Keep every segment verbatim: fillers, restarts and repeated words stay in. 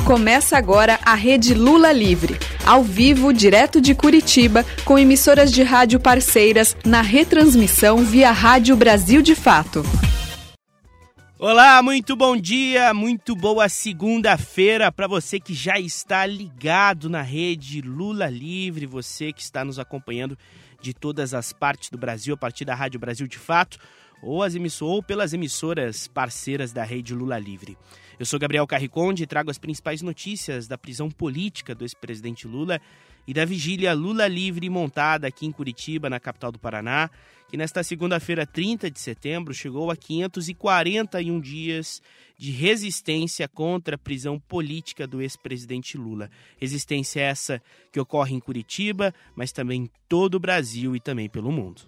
Começa agora a Rede Lula Livre, ao vivo, direto de Curitiba, com emissoras de rádio parceiras, na retransmissão via Rádio Brasil de Fato. Olá, muito bom dia, muito boa segunda-feira para você que já está ligado na Rede Lula Livre, você que está nos acompanhando de todas as partes do Brasil, a partir da Rádio Brasil de Fato, ou, as emiss- ou pelas emissoras parceiras da Rede Lula Livre. Eu sou Gabriel Carriconde e trago as principais notícias da prisão política do ex-presidente Lula e da vigília Lula Livre montada aqui em Curitiba, na capital do Paraná, que nesta segunda-feira, trinta de setembro, chegou a quinhentos e quarenta e um dias de resistência contra a prisão política do ex-presidente Lula. Resistência essa que ocorre em Curitiba, mas também em todo o Brasil e também pelo mundo.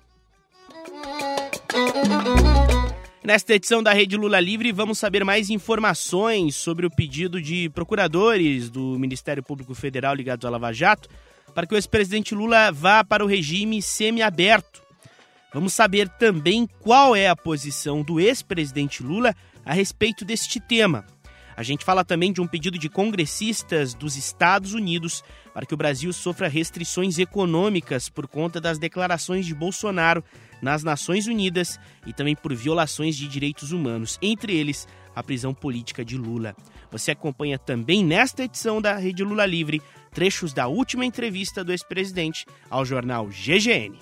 Nesta edição da Rede Lula Livre, vamos saber mais informações sobre o pedido de procuradores do Ministério Público Federal ligados à Lava Jato para que o ex-presidente Lula vá para o regime semiaberto. Vamos saber também qual é a posição do ex-presidente Lula a respeito deste tema. A gente fala também de um pedido de congressistas dos Estados Unidos para que o Brasil sofra restrições econômicas por conta das declarações de Bolsonaro nas Nações Unidas e também por violações de direitos humanos, entre eles a prisão política de Lula. Você acompanha também nesta edição da Rede Lula Livre trechos da última entrevista do ex-presidente ao jornal G G N.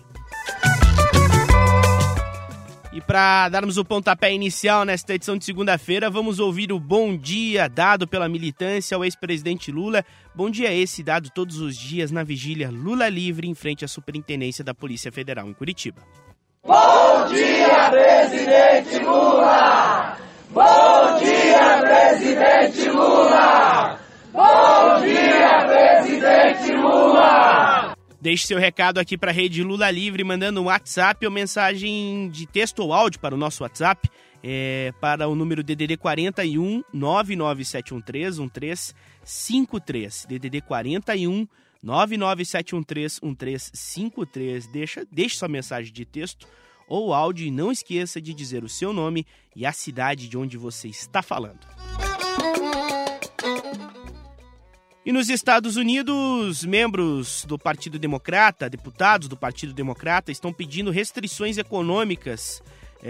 E para darmos o pontapé inicial nesta edição de segunda-feira, vamos ouvir o bom dia dado pela militância ao ex-presidente Lula. Bom dia esse dado todos os dias na vigília Lula Livre em frente à Superintendência da Polícia Federal em Curitiba. Bom dia, presidente Lula! Bom dia, presidente Lula! Bom dia, presidente Lula! Deixe seu recado aqui para a Rede Lula Livre, mandando um WhatsApp ou mensagem de texto ou áudio para o nosso WhatsApp, é, para o número D D D quarenta e um, nove nove sete um três, um três cinco três. D D D quarenta e um, nove nove sete um três, um três cinco três. Deixa, deixe sua mensagem de texto ou áudio e não esqueça de dizer o seu nome e a cidade de onde você está falando. E nos Estados Unidos, membros do Partido Democrata, deputados do Partido Democrata, estão pedindo restrições econômicas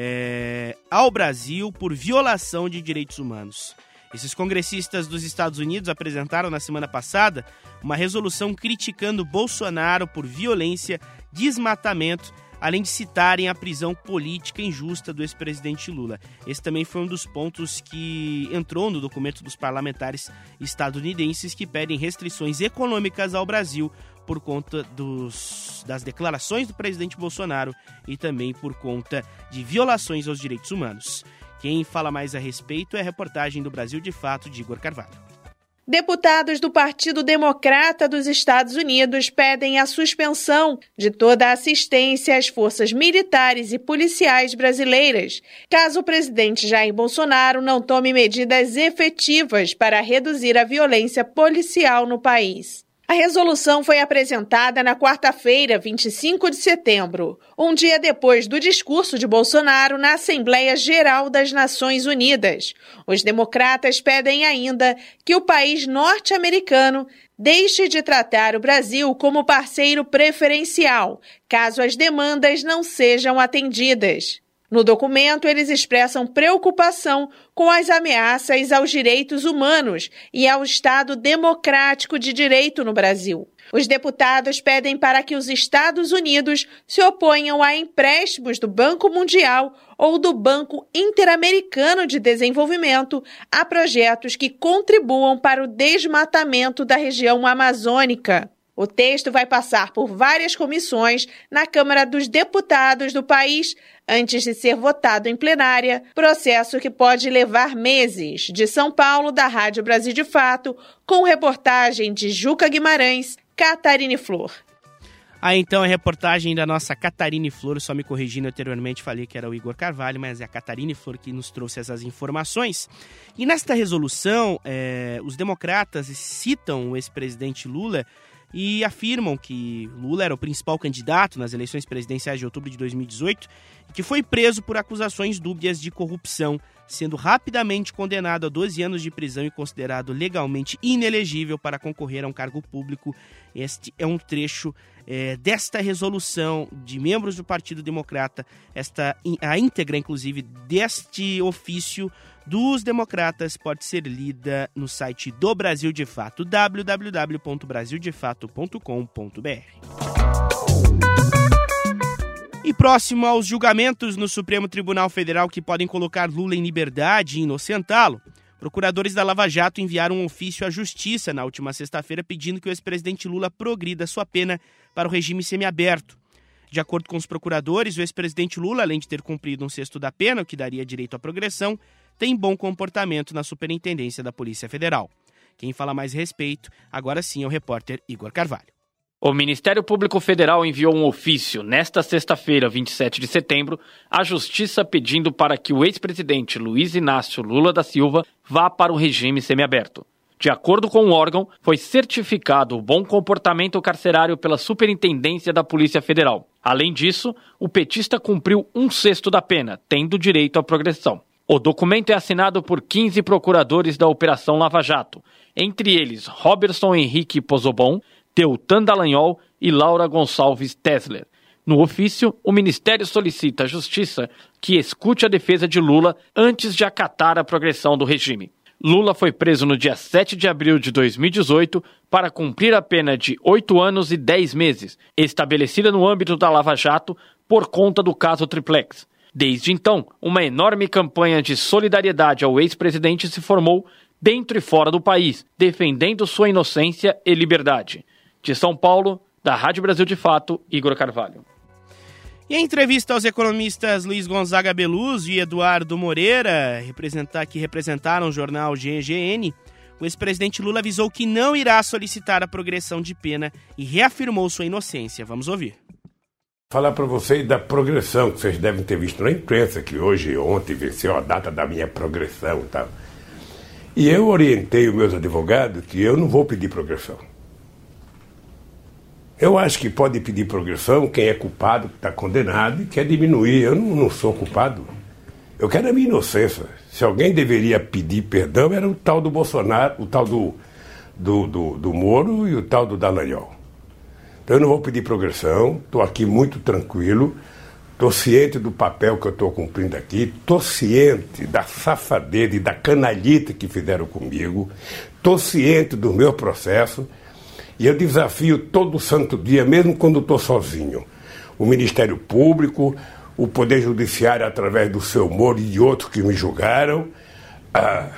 é, ao Brasil por violação de direitos humanos. Esses congressistas dos Estados Unidos apresentaram na semana passada uma resolução criticando Bolsonaro por violência, desmatamento, além de citarem a prisão política injusta do ex-presidente Lula. Esse também foi um dos pontos que entrou no documento dos parlamentares estadunidenses que pedem restrições econômicas ao Brasil por conta dos, das declarações do presidente Bolsonaro e também por conta de violações aos direitos humanos. Quem fala mais a respeito é a reportagem do Brasil de Fato de Igor Carvalho. Deputados do Partido Democrata dos Estados Unidos pedem a suspensão de toda a assistência às forças militares e policiais brasileiras, caso o presidente Jair Bolsonaro não tome medidas efetivas para reduzir a violência policial no país. A resolução foi apresentada na quarta-feira, vinte e cinco de setembro, um dia depois do discurso de Bolsonaro na Assembleia Geral das Nações Unidas. Os democratas pedem ainda que o país norte-americano deixe de tratar o Brasil como parceiro preferencial, caso as demandas não sejam atendidas. No documento, eles expressam preocupação com as ameaças aos direitos humanos e ao Estado democrático de direito no Brasil. Os deputados pedem para que os Estados Unidos se oponham a empréstimos do Banco Mundial ou do Banco Interamericano de Desenvolvimento a projetos que contribuam para o desmatamento da região amazônica. O texto vai passar por várias comissões na Câmara dos Deputados do país antes de ser votado em plenária, processo que pode levar meses. De São Paulo, da Rádio Brasil de Fato, com reportagem de Juca Guimarães, Catarine Flor. Ah, então a reportagem da nossa Catarine Flor, só me corrigindo anteriormente, falei que era o Igor Carvalho, mas é a Catarine Flor que nos trouxe essas informações. E nesta resolução, é, os democratas citam o ex-presidente Lula e afirmam que Lula era o principal candidato nas eleições presidenciais de outubro de dois mil e dezoito e que foi preso por acusações dúbias de corrupção, sendo rapidamente condenado a doze anos de prisão e considerado legalmente inelegível para concorrer a um cargo público. Este é um trecho é, desta resolução de membros do Partido Democrata, esta, a íntegra, inclusive, deste ofício dos democratas pode ser lida no site do Brasil de Fato, w w w ponto brasil de fato ponto com ponto b r. E próximo aos julgamentos no Supremo Tribunal Federal que podem colocar Lula em liberdade e inocentá-lo, procuradores da Lava Jato enviaram um ofício à Justiça na última sexta-feira pedindo que o ex-presidente Lula progrida sua pena para o regime semiaberto. De acordo com os procuradores, o ex-presidente Lula, além de ter cumprido um sexto da pena, o que daria direito à progressão, tem bom comportamento na Superintendência da Polícia Federal. Quem fala mais a respeito, agora sim, é o repórter Igor Carvalho. O Ministério Público Federal enviou um ofício, nesta sexta-feira, vinte e sete de setembro, à Justiça pedindo para que o ex-presidente Luiz Inácio Lula da Silva vá para o regime semiaberto. De acordo com o órgão, foi certificado o bom comportamento carcerário pela Superintendência da Polícia Federal. Além disso, o petista cumpriu um sexto da pena, tendo direito à progressão. O documento é assinado por quinze procuradores da Operação Lava Jato, entre eles Roberson Henrique Pozobon, Teutan Dallagnol e Laura Gonçalves Tesler. No ofício, o Ministério solicita à Justiça que escute a defesa de Lula antes de acatar a progressão do regime. Lula foi preso no dia sete de abril de dois mil e dezoito para cumprir a pena de oito anos e dez meses, estabelecida no âmbito da Lava Jato por conta do caso Triplex. Desde então, uma enorme campanha de solidariedade ao ex-presidente se formou dentro e fora do país, defendendo sua inocência e liberdade. De São Paulo, da Rádio Brasil de Fato, Igor Carvalho. E em entrevista aos economistas Luiz Gonzaga Beluso e Eduardo Moreira, representar, que representaram o jornal G G N, o ex-presidente Lula avisou que não irá solicitar a progressão de pena e reafirmou sua inocência. Vamos ouvir. Falar para vocês da progressão, que vocês devem ter visto na imprensa, que hoje, ontem, venceu a data da minha progressão e tal. E eu orientei os meus advogados que eu não vou pedir progressão. Eu acho que pode pedir progressão quem é culpado, que está condenado e quer diminuir. Eu não, não sou culpado. Eu quero a minha inocência. Se alguém deveria pedir perdão, era o tal do Bolsonaro, o tal do, do, do, do Moro e o tal do Dallagnol. Então eu não vou pedir progressão, estou aqui muito tranquilo, estou ciente do papel que eu estou cumprindo aqui, estou ciente da safadeza e da canalhita que fizeram comigo, estou ciente do meu processo e eu desafio todo santo dia, mesmo quando estou sozinho, o Ministério Público, o Poder Judiciário através do seu Moro e de outros que me julgaram, a,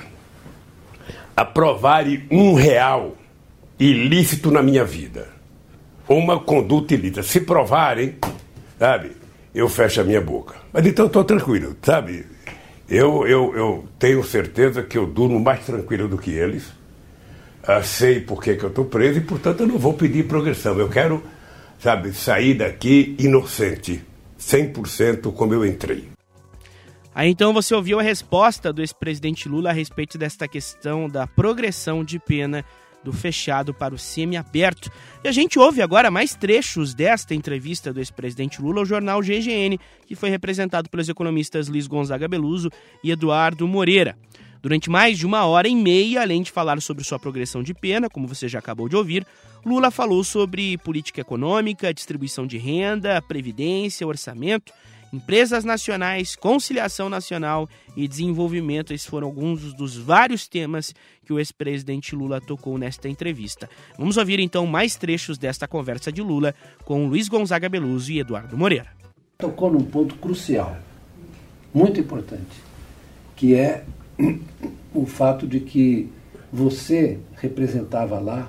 a provarem um real ilícito na minha vida. Uma conduta ilícita. Se provarem, sabe, eu fecho a minha boca. Mas então eu estou tranquilo, sabe? Eu, eu, eu tenho certeza que eu durmo mais tranquilo do que eles. Uh, sei por que, que eu estou preso e, portanto, eu não vou pedir progressão. Eu quero, sabe, sair daqui inocente, cem por cento como eu entrei. Aí então você ouviu a resposta do ex-presidente Lula a respeito desta questão da progressão de pena do fechado para o semiaberto. E a gente ouve agora mais trechos desta entrevista do ex-presidente Lula ao jornal G G N, que foi representado pelos economistas Luiz Gonzaga Beluso e Eduardo Moreira. Durante mais de uma hora e meia, além de falar sobre sua progressão de pena, como você já acabou de ouvir, Lula falou sobre política econômica, distribuição de renda, previdência, orçamento, empresas nacionais, conciliação nacional e desenvolvimento. Esses foram alguns dos vários temas que o ex-presidente Lula tocou nesta entrevista. Vamos ouvir então mais trechos desta conversa de Lula com Luiz Gonzaga Beluso e Eduardo Moreira. Tocou num ponto crucial, muito importante, que é o fato de que você representava lá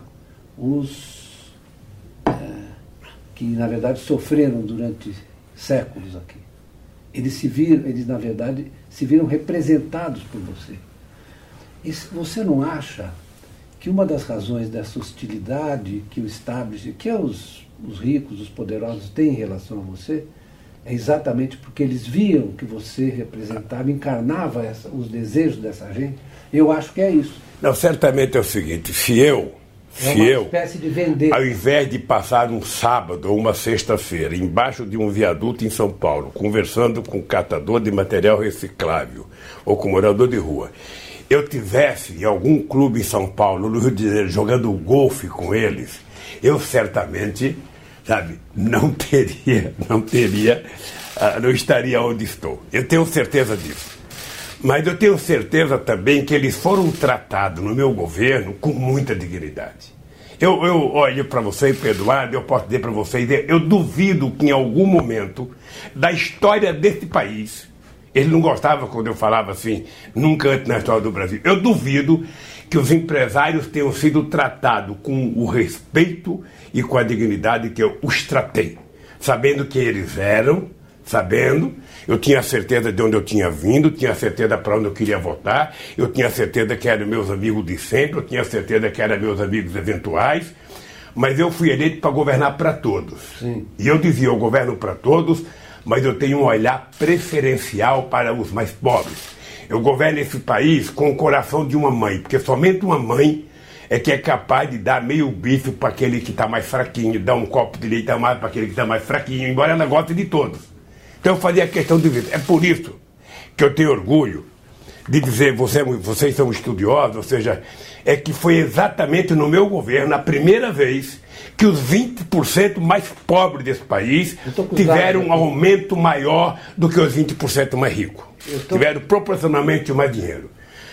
os é, que na verdade sofreram durante séculos aqui. Eles se viram, eles na verdade se viram representados por você. E você não acha que uma das razões dessa hostilidade que o establishment, que os, os ricos, os poderosos têm em relação a você, é exatamente porque eles viam que você representava, encarnava essa, os desejos dessa gente? Eu acho que é isso. Não, certamente é o seguinte, se eu, Se é uma eu, espécie de vender. ao invés de passar um sábado ou uma sexta-feira embaixo de um viaduto em São Paulo, conversando com um catador de material reciclável ou com morador de rua, eu tivesse em algum clube em São Paulo, no Rio de Janeiro, jogando golfe com eles, eu certamente, sabe, não teria, não teria, uh, não estaria onde estou. Eu tenho certeza disso. Mas eu tenho certeza também que eles foram tratados no meu governo com muita dignidade. Eu, eu olho para vocês, Eduardo, eu posso dizer para vocês, eu duvido que em algum momento da história desse país, ele não gostava quando eu falava assim, nunca antes na história do Brasil, eu duvido que os empresários tenham sido tratados com o respeito e com a dignidade que eu os tratei, sabendo quem eles eram, sabendo, eu tinha certeza de onde eu tinha vindo, tinha certeza para onde eu queria votar, eu tinha certeza que eram meus amigos de sempre, eu tinha certeza que eram meus amigos eventuais, mas eu fui eleito para governar para todos. Sim. E eu dizia, eu governo para todos, mas eu tenho um olhar preferencial para os mais pobres. Eu governo esse país com o coração de uma mãe, porque somente uma mãe é que é capaz de dar meio bife para aquele que está mais fraquinho, dar um copo de leite a mais para aquele que está mais fraquinho, embora ela goste de todos. Então eu fazia questão de ver. É por isso que eu tenho orgulho de dizer, você, vocês são estudiosos, ou seja, é que foi exatamente no meu governo a primeira vez que os vinte por cento mais pobres desse país tiveram um aumento maior do que os vinte por cento mais ricos. Tô... Tiveram proporcionalmente mais dinheiro.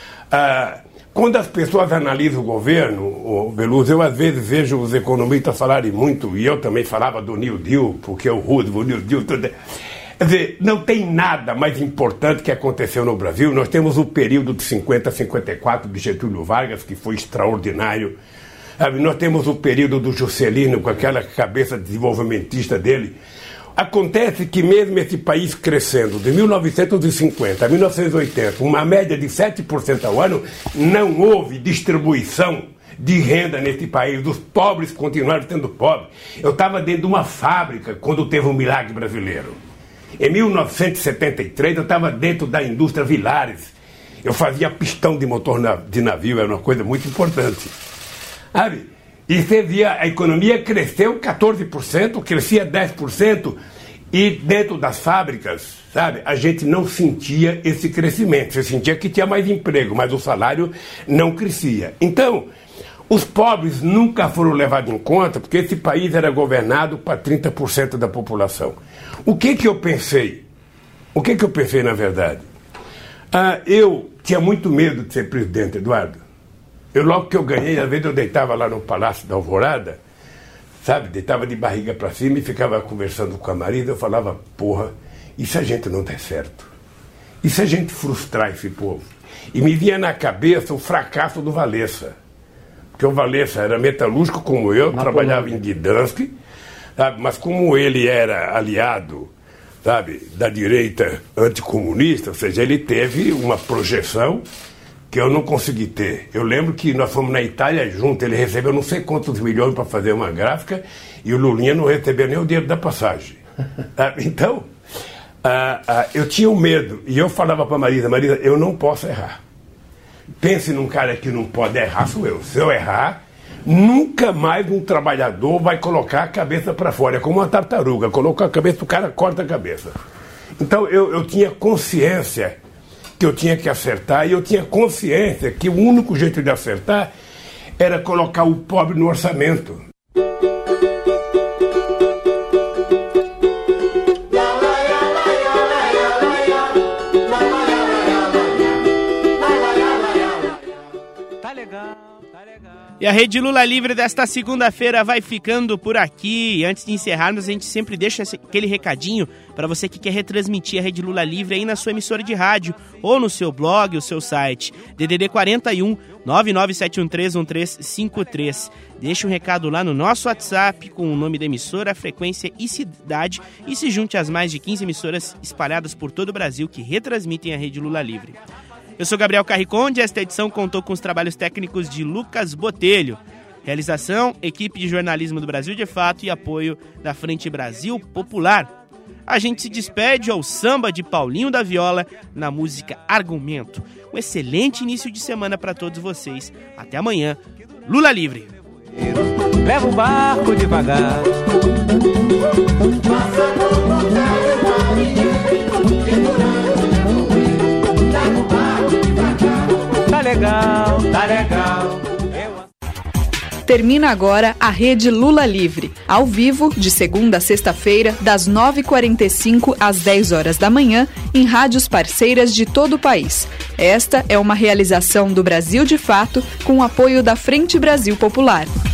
Ah, quando as pessoas analisam o governo, o Veloso, eu às vezes vejo os economistas falarem muito, e eu também falava do New Deal, porque o Roosevelt, o New Deal, tudo. Quer dizer, não tem nada mais importante que aconteceu no Brasil. Nós temos o período de cinquenta a cinquenta e quatro de Getúlio Vargas, que foi extraordinário. Nós temos o período do Juscelino, com aquela cabeça desenvolvimentista dele. Acontece que mesmo esse país crescendo de mil novecentos e cinquenta a mil novecentos e oitenta, uma média de sete por cento ao ano, não houve distribuição de renda nesse país. Os pobres continuaram sendo pobres. Eu estava dentro de uma fábrica quando teve o milagre brasileiro. Em mil novecentos e setenta e três, eu estava dentro da indústria Vilares. Eu fazia pistão de motor de navio, era uma coisa muito importante. Sabe? E você via, a economia cresceu quatorze por cento, crescia dez por cento, e dentro das fábricas, sabe, a gente não sentia esse crescimento. Você sentia que tinha mais emprego, mas o salário não crescia. Então, os pobres nunca foram levados em conta, porque esse país era governado para trinta por cento da população. O que que eu pensei? O que que eu pensei, na verdade? Ah, eu tinha muito medo de ser presidente, Eduardo. Eu, logo que eu ganhei, às vezes eu deitava lá no Palácio da Alvorada, sabe? Deitava de barriga para cima e ficava conversando com a marida. Eu falava, porra, e se a gente não der certo? E se a gente frustrar esse povo? E me vinha na cabeça o fracasso do Valesa. Porque o Valesa era metalúrgico como eu, Na trabalhava Polônia. em Gdansk, sabe? Mas como ele era aliado, sabe, da direita anticomunista, ou seja, ele teve uma projeção que eu não consegui ter. Eu lembro que nós fomos na Itália junto, ele recebeu não sei quantos milhões para fazer uma gráfica e o Lulinha não recebeu nem o dinheiro da passagem. Então, ah, ah, eu tinha um medo e eu falava para a Marisa, Marisa, eu não posso errar. Pense num cara que não pode errar, sou eu. Se eu errar, nunca mais um trabalhador vai colocar a cabeça para fora. É como uma tartaruga, colocou a cabeça, o cara corta a cabeça. Então eu, eu tinha consciência que eu tinha que acertar, e eu tinha consciência que o único jeito de acertar era colocar o pobre no orçamento. E a Rede Lula Livre desta segunda-feira vai ficando por aqui. E antes de encerrarmos, a gente sempre deixa aquele recadinho para você que quer retransmitir a Rede Lula Livre aí na sua emissora de rádio ou no seu blog, o seu site. D D D quarenta e um, nove nove sete um três um três cinco três. Deixa um recado lá no nosso WhatsApp com o nome da emissora, a frequência e cidade e se junte às mais de quinze emissoras espalhadas por todo o Brasil que retransmitem a Rede Lula Livre. Eu sou Gabriel Carriconde e esta edição contou com os trabalhos técnicos de Lucas Botelho. Realização, equipe de jornalismo do Brasil de Fato e apoio da Frente Brasil Popular. A gente se despede ao samba de Paulinho da Viola na música Argumento. Um excelente início de semana para todos vocês. Até amanhã. Lula Livre! Leva o barco devagar. Tá legal, tá legal. Termina agora a Rede Lula Livre, ao vivo, de segunda a sexta-feira, das nove e quarenta e cinco às dez horas da manhã, em rádios parceiras de todo o país. Esta é uma realização do Brasil de Fato, com o apoio da Frente Brasil Popular.